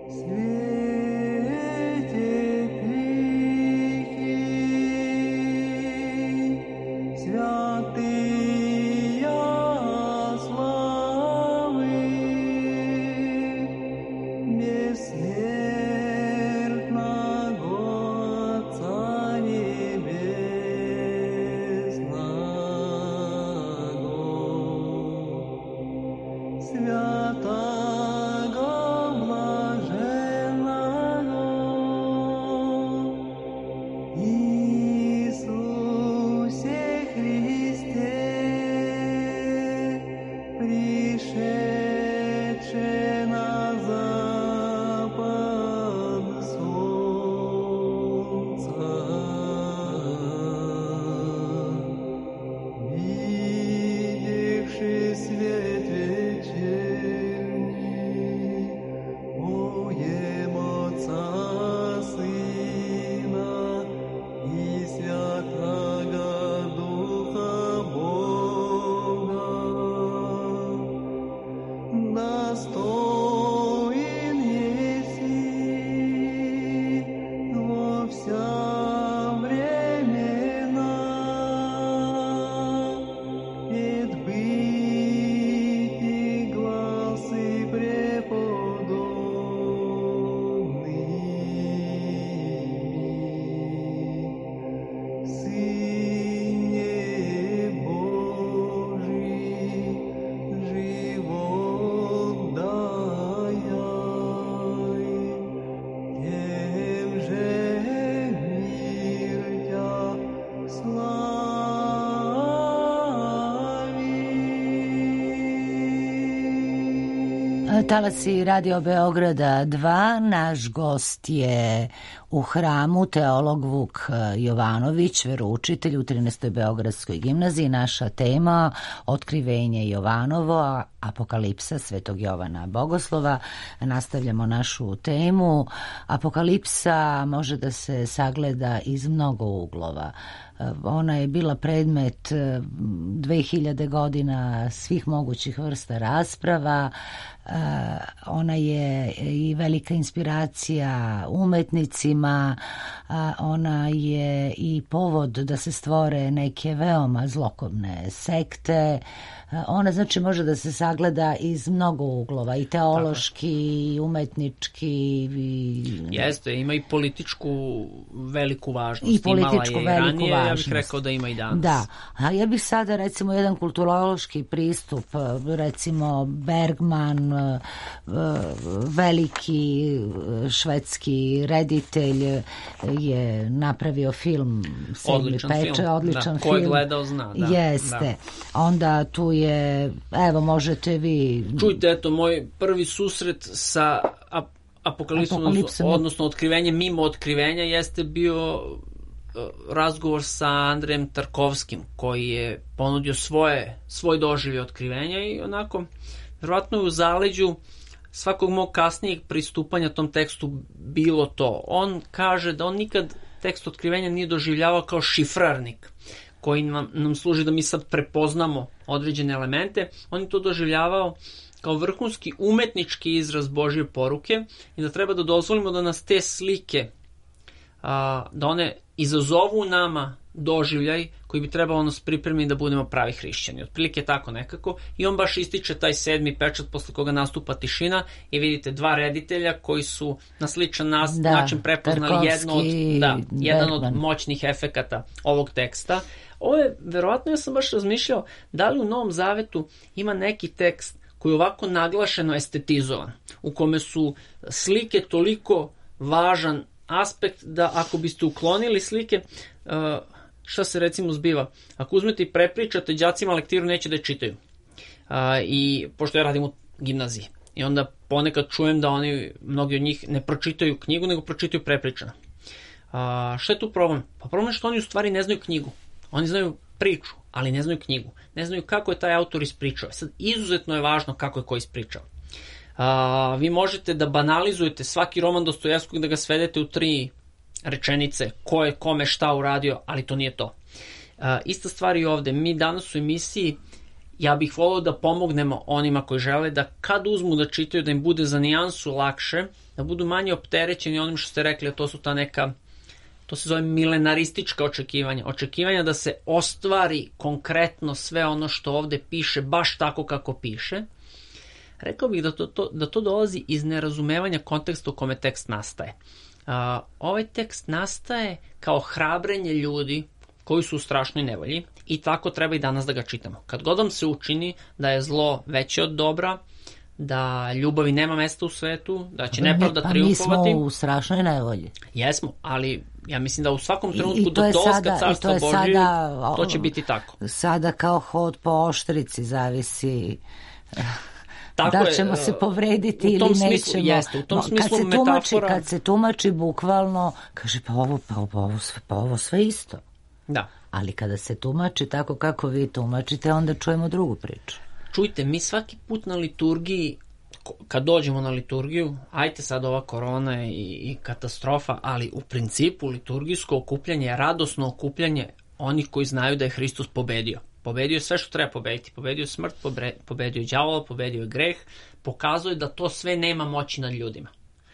Talasi Radio Beograda 2, naš gost je u hramu teolog Vuk Jovanović, veroučitelj u 13. Beogradskoj gimnaziji. Naša tema otkrivenje Jovanovo, apokalipsa Svetog Jovana Bogoslova. Nastavljamo našu temu. Apokalipsa može da se sagleda iz mnogo uglova. Ona je bila predmet 2000 godina svih mogućih vrsta rasprava. Ona je i velika inspiracija umetnicima, ona je i povod da se stvore neke veoma zlokobne sekte. Ona znači može da se sagleda iz mnogo uglova, i teološki, i umetnički. Jeste, ima i političku veliku važnost. I političku imala je veliku ranije, važnost. Ja bih rekao da ima i danas. Da, a ja bih sada recimo jedan kulturološki pristup, recimo Bergman, veliki švedski reditelj, je napravio film Sedmi peče, odličan film. Ko je gledao zna. Da, jeste. Da. Onda tu je, evo možete vi... Čujte, eto, moj prvi susret sa apokalipsom, odnosno otkrivenjem mimo otkrivenja, jeste bio razgovor sa Andrejem Tarkovskim, koji je ponudio svoj doživljaj otkrivenja i onako, verovatno je u zaleđu svakog mog kasnijeg pristupanja tom tekstu bilo to. On kaže da on nikad tekst otkrivenja nije doživljavao kao šifrarnik koji nam služi da mi sad prepoznamo određene elemente. On je to doživljavao kao vrhunski umetnički izraz Božje poruke i da treba da dozvolimo da nas te slike, da one izazovu nama doživljaj koji bi trebalo nas pripremiti da budemo pravi hrišćani. Otprilike tako nekako. I on baš ističe taj sedmi pečat posle koga nastupa tišina i vidite dva reditelja koji su na sličan način prepoznali jedan od moćnih efekata ovog teksta. Ovo je, verovatno ja sam baš razmišljao da li u Novom Zavetu ima neki tekst koji je ovako naglašeno estetizovan, u kome su slike toliko važan aspekt da ako biste uklonili slike, šta se recimo zbiva? Ako uzmete i prepričate đacima lektiru, neće da je čitaju. I pošto ja radim u gimnaziji i onda ponekad čujem da mnogi od njih ne pročitaju knjigu, nego pročitaju prepričana. Šta je tu problem? Pa problem je što oni u stvari ne znaju knjigu. Oni znaju priču, ali ne znaju knjigu. Ne znaju kako je taj autor ispričao. Sad, izuzetno je važno kako je ko ispričao. Vi možete da banalizujete svaki roman Dostojevskog, da ga svedete u 3 rečenice, ko je kome šta uradio, ali to nije to. Ista stvar i ovde. Mi danas u emisiji ja bih volio da pomognemo onima koji žele da kad uzmu da čitaju, da im bude za nijansu lakše, da budu manje opterećeni onim što ste rekli, a to su ta neka, to se zove milenaristička očekivanja. Očekivanja da se ostvari konkretno sve ono što ovde piše, baš tako kako piše. Rekao bih da to dolazi iz nerazumevanja konteksta u kome tekst nastaje. Ovaj tekst nastaje kao hrabrenje ljudi koji su u strašnoj nevolji i tako treba i danas da ga čitamo. Kad god vam se učini da je zlo veće od dobra, da ljubavi nema mesta u svetu, da će nepravda triumfovati. Mi smo u strašnoj nevolji. Jesmo, ali ja mislim da u svakom trenutku do dolaska Carstva Božije to će biti tako. Sada kao hod po oštrici zavisi tako da ćemo se povrediti ili nećemo. Jeste, u tom smislu metafora... Kad se tumači bukvalno, kaže pa ovo sve isto. Da. Ali kada se tumači tako kako vi tumačite, onda čujemo drugu priču. Čujte, mi svaki put na liturgiji, kad dođemo na liturgiju, ajte sad ova korona i katastrofa, ali u principu liturgijsko okupljanje je radosno okupljanje onih koji znaju da je Hristos pobedio. Pobedio je sve što treba pobediti. Pobedio je smrt, pobedio je đavola, pobedio je greh, pokazuje da to sve nema moći nad ljudima.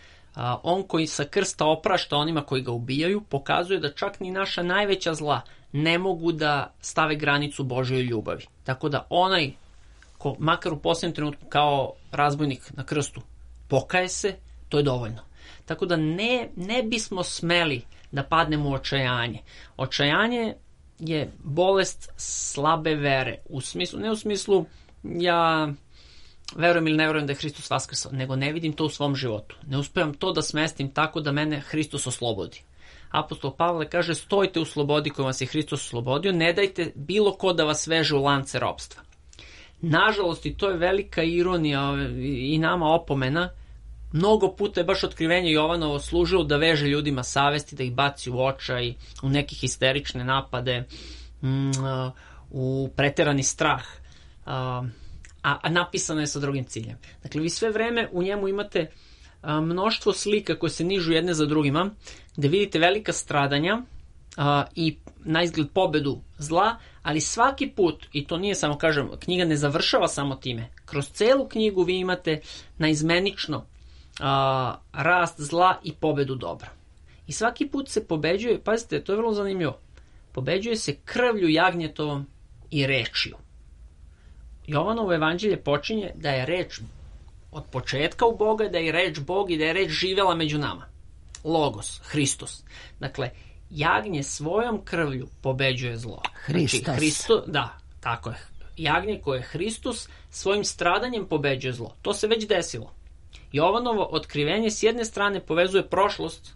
On koji sa krsta oprašta onima koji ga ubijaju, pokazuje da čak ni naša najveća zla ne mogu da stave granicu Božjoj ljubavi. Tako da onaj ko, makar u posljednjem trenutku kao razbojnik na krstu, pokaje se, to je dovoljno. Tako da ne bismo smeli da padnemo u očajanje. Očajanje je bolest slabe vere. Ne u smislu ja verujem ili ne verujem da je Hristos vaskrsao, nego ne vidim to u svom životu. Ne uspevam to da smestim tako da mene Hristos oslobodi. Apostol Pavle kaže, stojite u slobodi koju vas je Hristos oslobodio, ne dajte bilo ko da vas veže u lance ropstva. Nažalost, i to je velika ironija i nama opomena, mnogo puta je baš otkrivenje Jovanovo služilo da veže ljudima savesti, da ih baci u očaj, u neke histerične napade, u preterani strah, a napisano je sa drugim ciljem. Dakle, vi sve vreme u njemu imate mnoštvo slika koje se nižu jedne za drugima, gde vidite velika stradanja i na izgled pobedu zla, ali svaki put, i to nije samo, kažem, knjiga ne završava samo time, kroz celu knjigu vi imate naizmenično rast zla i pobedu dobra. I svaki put se pobeđuje, pazite, to je vrlo zanimljivo, pobeđuje se krvlju jagnjetovom i rečju. Jovanovo evanđelje počinje da je reč od početka u Boga, da je reč Bog i da je reč živela među nama. Logos, Hristos. Dakle, jagnje svojom krvlju pobeđuje zlo. Hristos. Znači, da, tako je. Jagnje koje je Hristos svojim stradanjem pobeđuje zlo. To se već desilo. Jovanovo otkrivenje s jedne strane povezuje prošlost,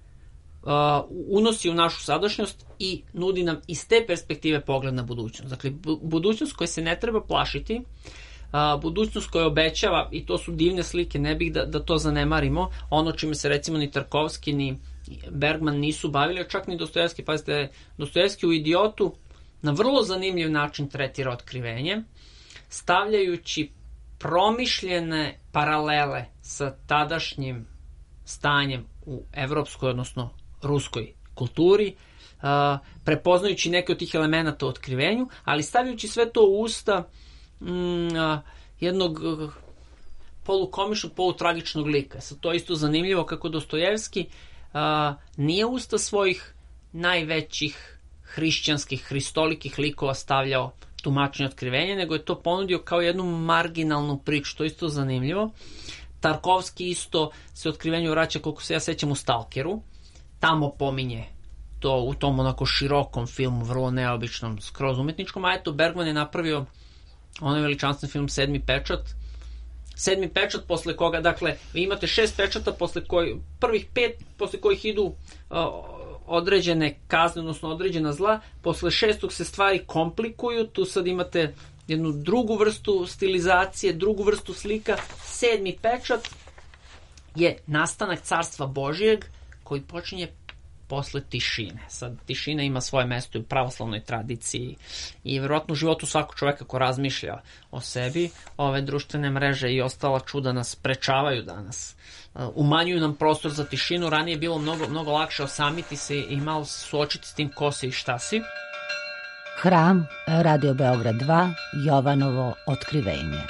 unosi u našu sadašnjost i nudi nam iz te perspektive pogled na budućnost. Dakle, budućnost koje se ne treba plašiti, budućnost koja obećava, i to su divne slike, ne bih da to zanemarimo, ono čime se recimo ni Tarkovski ni Bergman nisu bavili, čak ni Dostojevski. Pazite, Dostojevski u Idiotu na vrlo zanimljiv način tretira otkrivenje, stavljajući promišljene paralele sa tadašnjim stanjem u evropskoj, odnosno ruskoj kulturi, prepoznajući neke od tih elemenata u otkrivenju, ali stavljajući sve to u usta jednog polukomičnog, polutragičnog lika. Sad to je isto zanimljivo kako Dostojevski nije usta svojih najvećih hrišćanskih, hristolikih likova stavljao tumačenje otkrivenja, nego je to ponudio kao jednu marginalnu priču. To je isto zanimljivo. Tarkovski isto se otkrivenju vraća, koliko se ja sećam, u Stalkeru. Tamo pominje to u tom onako širokom filmu, vrlo neobičnom, skroz umetničkom, a eto Bergman je napravio onaj veličanstven film Sedmi pečat. Sedmi pečat posle koga, dakle, vi imate 6 pečata, prvih 5 posle kojih idu određene kazne, odnosno određena zla, posle 6. se stvari komplikuju, tu sad imate jednu drugu vrstu stilizacije, drugu vrstu slika. Sedmi pečat je nastanak Carstva Božijeg koji počinje posle tišine. Sad, tišina ima svoje mesto i u pravoslavnoj tradiciji i verovatno u životu svakog čoveka ko razmišlja o sebi. Ove društvene mreže i ostala čuda nas sprečavaju danas. Umanjuju nam prostor za tišinu. Ranije je bilo mnogo lakše osamiti se i malo se suočiti s tim ko si i šta si. Hram, Radio Beograd 2, Jovanovo otkrivenje.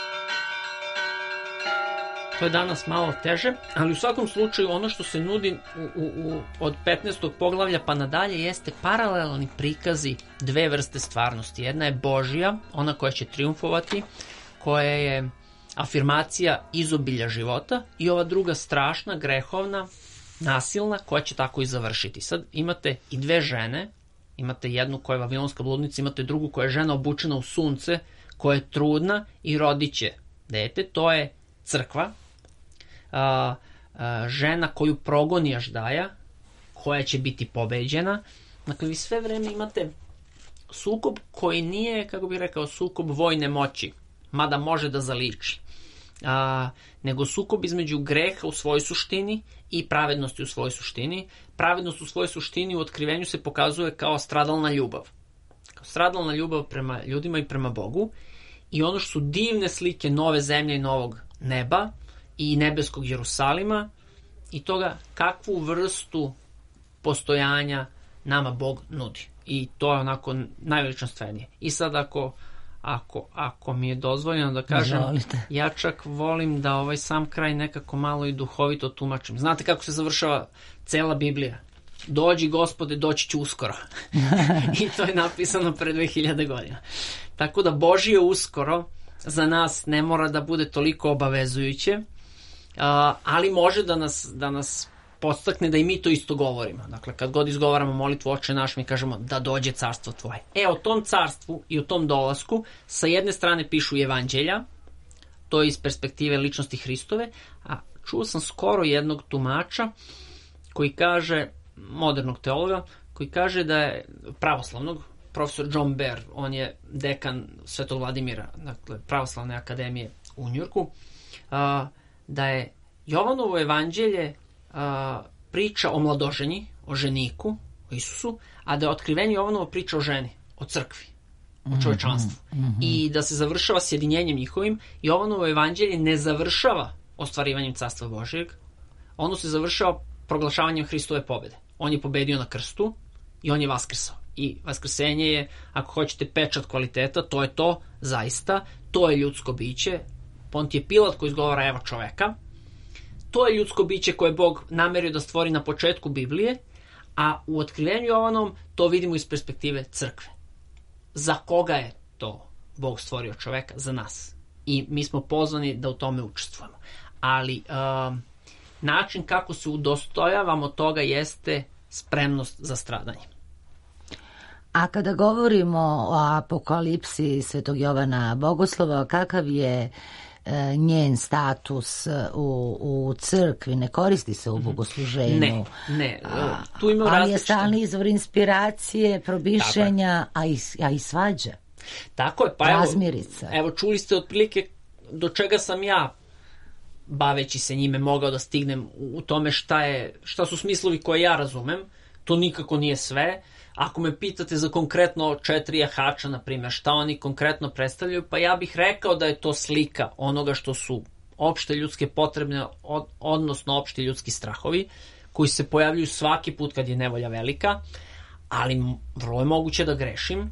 To je danas malo teže, ali u svakom slučaju ono što se nudi od 15. poglavlja pa nadalje jeste paralelni prikazi dve vrste stvarnosti. Jedna je Božja, ona koja će triumfovati, koja je afirmacija izobilja života, i ova druga strašna, grehovna, nasilna, koja će tako i završiti. Sad imate i dve žene, imate jednu koja je vavilonska bludnica, imate drugu koja je žena obučena u sunce, koja je trudna i rodiće dete, to je crkva, žena koju progoni Aždaja, koja će biti pobeđena. Dakle, vi sve vreme imate sukob koji nije, kako bih rekao, sukob vojne moći, mada može da zaliči, nego sukob između greha u svojoj suštini i pravednosti u svojoj suštini. Pravednost u svojoj suštini u otkrivenju se pokazuje kao stradalna ljubav. Kao stradalna ljubav prema ljudima i prema Bogu. I ono što su divne slike nove zemlje i novog neba i nebeskog Jerusalima i toga kakvu vrstu postojanja nama Bog nudi. I to je onako najveličanstvenije. I sad ako mi je dozvoljeno da kažem, ja čak volim da ovaj sam kraj nekako malo i duhovito tumačim. Znate kako se završava cela Biblija? Dođi Gospode, doći ću uskoro. I to je napisano pre 2000 godina. Tako da Božije uskoro za nas ne mora da bude toliko obavezujuće, ali može da nas podstakne da i mi to isto govorimo. Dakle, kad god izgovaramo molitvu Oče naš, mi kažemo da dođe carstvo tvoje. O tom carstvu i o tom dolasku sa jedne strane pišu evanđelja, to je iz perspektive ličnosti Hristove, a čuo sam skoro jednog tumača koji kaže, modernog teologa, koji kaže da je pravoslavnog, profesor John Bear, on je dekan Svetog Vladimira, dakle pravoslavne akademije u Njujorku, da je Jovanovo evanđelje priča o mladoženji, o ženiku, o Isusu, a da je otkrivenje Jovanovo priča o ženi, o crkvi, o čovečanstvu. I da se završava sjedinjenjem njihovim. Jovanovo evanđelje ne završava ostvarivanjem carstva Božijeg, ono se završava proglašavanjem Hristove pobede. On je pobedio na krstu i on je vaskrsao. I vaskrsenje je, ako hoćete, pečat kvaliteta, to je to, zaista, to je ljudsko biće. Pontije Pilat koji izgovara evo čoveka. To je ljudsko biće koje Bog namerio da stvori na početku Biblije, a u otkrivenju Jovanom to vidimo iz perspektive crkve. Za koga je to Bog stvorio čoveka? Za nas. I mi smo pozvani da u tome učestvujemo. Ali način kako se udostojavamo toga jeste spremnost za stradanje. A kada govorimo o apokalipsi Svetog Jovana Bogoslova, kakav je njen status u crkvi? Ne koristi se u bogosluženju? Ne. Tu ima ali je stalni izvor inspiracije, probišenja, a i svađa. Tako je, pa razmirica. Evo čuli ste otprilike do čega sam ja, baveći se njime, mogao da stignem u tome šta su smislovi koje ja razumem. To nikako nije sve. Ako me pitate za konkretno 4 jahača, na primjer, šta oni konkretno predstavljaju, pa ja bih rekao da je to slika onoga što su opšte ljudske potrebne, odnosno opšti ljudski strahovi, koji se pojavljuju svaki put kad je nevolja velika, ali vrlo je moguće da grešim.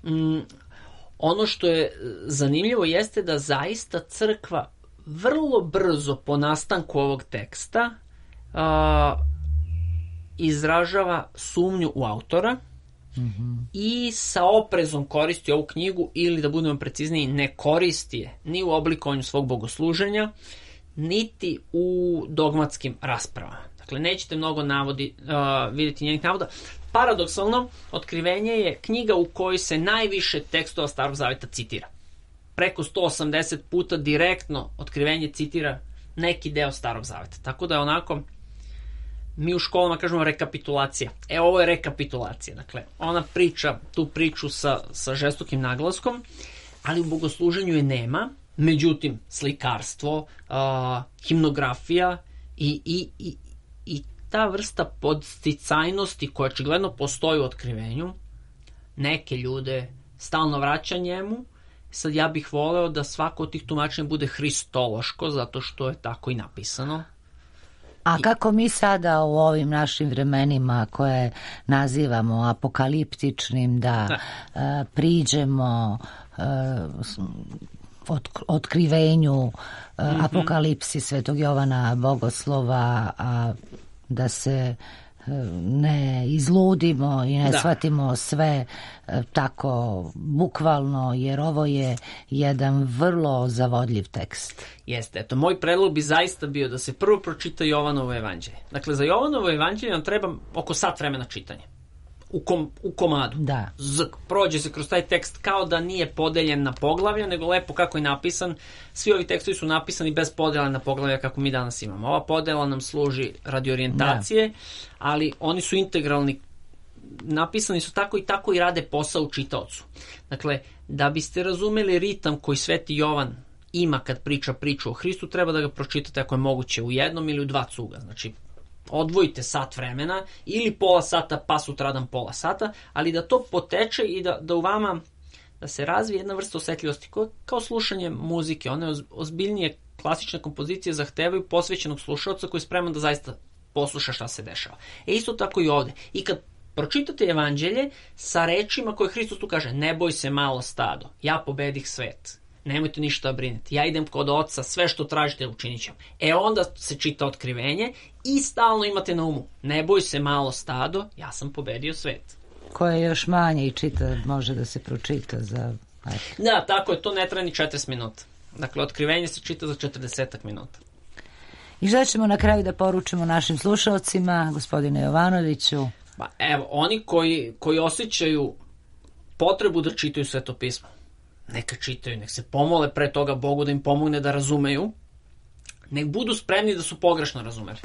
Ono što je zanimljivo jeste da zaista crkva vrlo brzo po nastanku ovog teksta izražava sumnju u autora i sa oprezom koristi ovu knjigu, ili da budemo precizniji, ne koristi je ni u oblikovanju svog bogosluženja, niti u dogmatskim raspravama. Dakle, nećete mnogo vidjeti njenih navoda. Paradoksalno, Otkrivenje je knjiga u kojoj se najviše tekstova Starog Zaveta citira. Preko 180 puta direktno Otkrivenje citira neki deo Starog Zaveta. Tako da je onako, mi u školama kažemo rekapitulacija. Ovo je rekapitulacija. Dakle, ona priča tu priču sa žestokim naglaskom, ali u bogosluženju je nema. Međutim, slikarstvo, himnografija i ta vrsta podsticajnosti koja očigledno postoji u Otkrivenju, neke ljude stalno vraća njemu. Sad ja bih voleo da svako od tih tumačenja bude hristološko, zato što je tako i napisano. A kako mi sada u ovim našim vremenima koje nazivamo apokaliptičnim da priđemo otkrivenju apokalipsi Svetog Jovana Bogoslova, a da se ne izludimo i ne shvatimo sve tako bukvalno, jer ovo je jedan vrlo zavodljiv tekst. Jeste, eto, moj predlog bi zaista bio da se prvo pročita Jovanovo evanđelje. Dakle, za Jovanovo evanđelje nam treba oko sat vremena čitanja. U komadu. Da. Prođe se kroz taj tekst kao da nije podeljen na poglavlja, nego lepo kako je napisan. Svi ovi tekstovi su napisani bez podela na poglavlja kako mi danas imamo. Ova podela nam služi radi orijentacije, ali oni su integralni, napisani su tako i rade posao u čitaocu. Dakle, da biste razumeli ritam koji Sveti Jovan ima kad priča priču o Hristu, treba da ga pročitate ako je moguće u jednom ili u dva cuga. Znači, odvojite sat vremena ili pola sata pa sutradan pola sata, ali da to poteče i da u vama da se razvije jedna vrsta osetljivosti kao slušanje muzike. One ozbiljnije klasične kompozicije zahtevaju posvećenog slušaoca koji je spreman da zaista posluša šta se dešava. Isto tako i ovde. I kad pročitate evanđelje sa rečima koje Hristos tu kaže: ne boj se malo stado, ja pobedih svet. Nemojte ništa briniti. Ja idem kod Oca, sve što tražite učinit ću. Onda se čita otkrivenje i stalno imate na umu: ne boj se malo stado, ja sam pobedio svet. Koje još manje i čita, može da se pročita za... Da, tako je, to ne traje ni 40 minuta. Dakle, otkrivenje se čita za 40 minuta. I šta ćemo na kraju da poručimo našim slušalcima, gospodine Jovanoviću? Pa evo, oni koji osjećaju potrebu da čitaju Sveto pismo, neka čitaju, nek se pomole pre toga Bogu da im pomogne da razumeju, nek budu spremni da su pogrešno razumeli.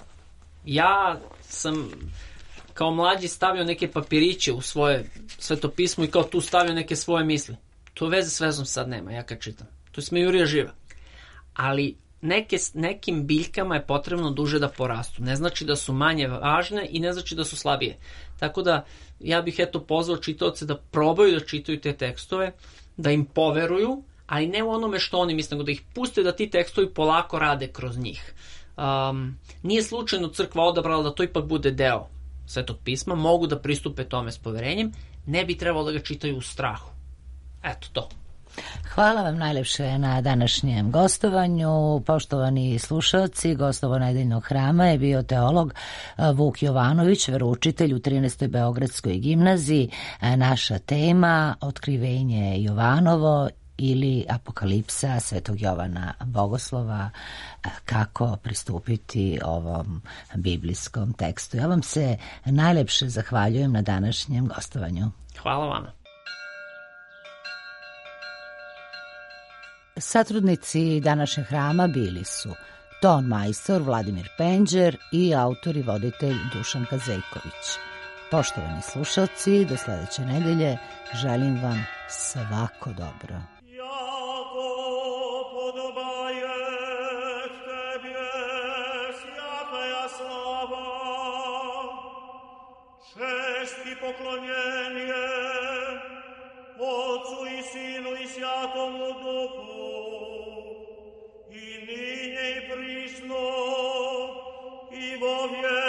Ja sam kao mlađi stavio neke papiriće u svoje Sveto pismo i kao tu stavio neke svoje misli. To veze s vezom sad nema, ja kad čitam. To je smejurija živa. Ali nekim biljkama je potrebno duže da porastu. Ne znači da su manje važne i ne znači da su slabije. Tako da ja bih pozvao čitaoce da probaju da čitaju te tekstove, da im poveruju, ali ne u onome što oni misle, nego da ih puste da ti tekstovi polako rade kroz njih. Nije slučajno crkva odabrala da to ipak bude deo Svetog pisma, mogu da pristupe tome s poverenjem, ne bi trebalo da ga čitaju u strahu. Eto to. Hvala vam najlepše na današnjem gostovanju. Poštovani slušalci, gostovo nedeljnog hrama je bio teolog Vuk Jovanović, veroučitelj u 13. Beogradskoj gimnaziji. Naša tema: otkrivenje Jovanovo ili apokalipsa Svetog Jovana Bogoslova, kako pristupiti ovom biblijskom tekstu. Ja vam se najlepše zahvaljujem na današnjem gostovanju. Hvala vama. Satrudnici današnjeg hrama bili su ton majstor Vladimir Penđer i autor i voditelj Dušan Kazejković. Poštovani slušalci, do sledeće nedelje želim vam svako dobro. Poklonjenje Otcu i Sinu i Svjatomu Duhu, i ninje i prisno, i во